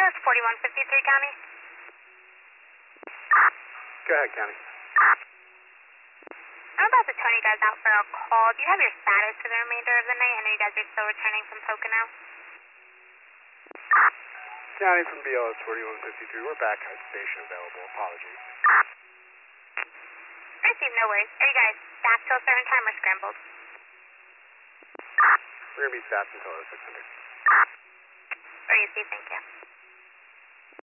BLS 4153 County. Go ahead, County. I'm about to turn you guys out for a call. Do you have your status for the remainder of the night? I know you guys are still returning from Pocono. County from BLS 4153. We're back at station available. Apologies. Received, no worries. Are you guys back till a certain time or scrambled? We're going to be staffed until 600. Received, thank you.